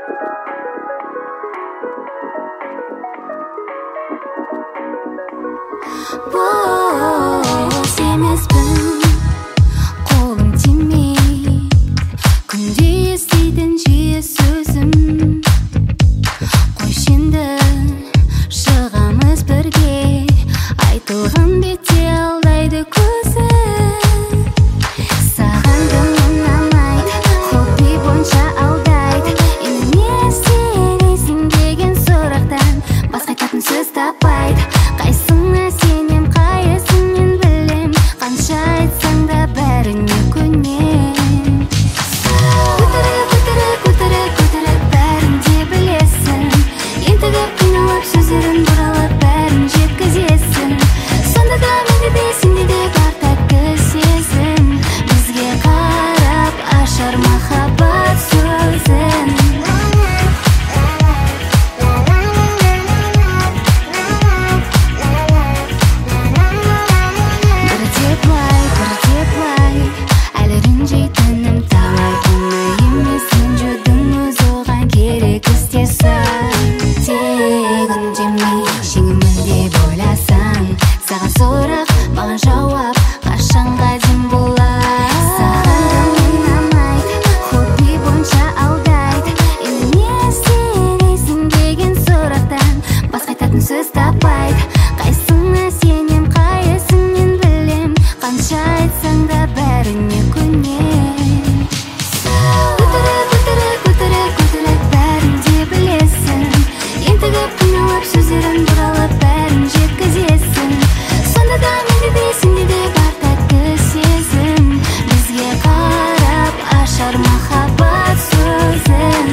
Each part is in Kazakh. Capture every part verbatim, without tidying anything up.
Емеспін, қолым тимейді, күнде еститін жиі сөзім. Қойшы енді шығамыз бірге, айтылған бетте алдайды көзі. Саған көңілім ұнамайды, хобби бойынша алдайды. Енді не істейсің деген сұрақтан басқа айтатын сөз таппайды. Қайсыңа сенем, қайсыңнан білем, қанша айтсаң да бәріне көнем. Көтерек, көтерек, көтерек, көтерек, бәрін де білесің. Ентігіп қиналып сөздерін бұралып бәрін жеткізесің. Сонда да менде де сенде де бар тәтті сезім. Бізге қарап ашар махаббат сөзін. Сөз таппайды, қайсыңа сенем, қайсыңнан білем, қанша айтсаң да бәріне көнем. Көтерек, көтерек, көтерек, көтерек, бәрін де білесің. Ентігіп қиналып сөздерін бұралып бәрін жеткізесің. Сонда да менде де сенде де бар тәтті сезім. Бізге қарап ашар махаббат сөзін.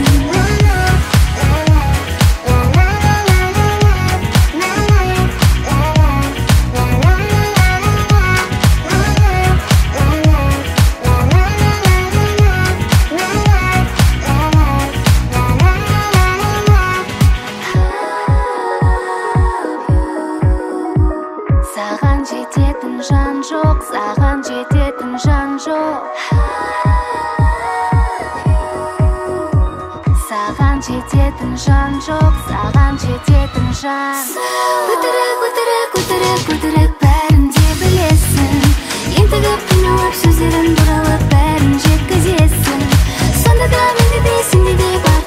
Саған жететін жан жоқ, саған жететін жан жоқ. Саған жететін жан жоқ, саған жететін жан. Көтерек, көтерек, көтерек, көтерек, бәрін де білесің. Ентігіп қиналып сөздерін бұралып бәрін жеткізесің. Сонда да менде де сенде де бар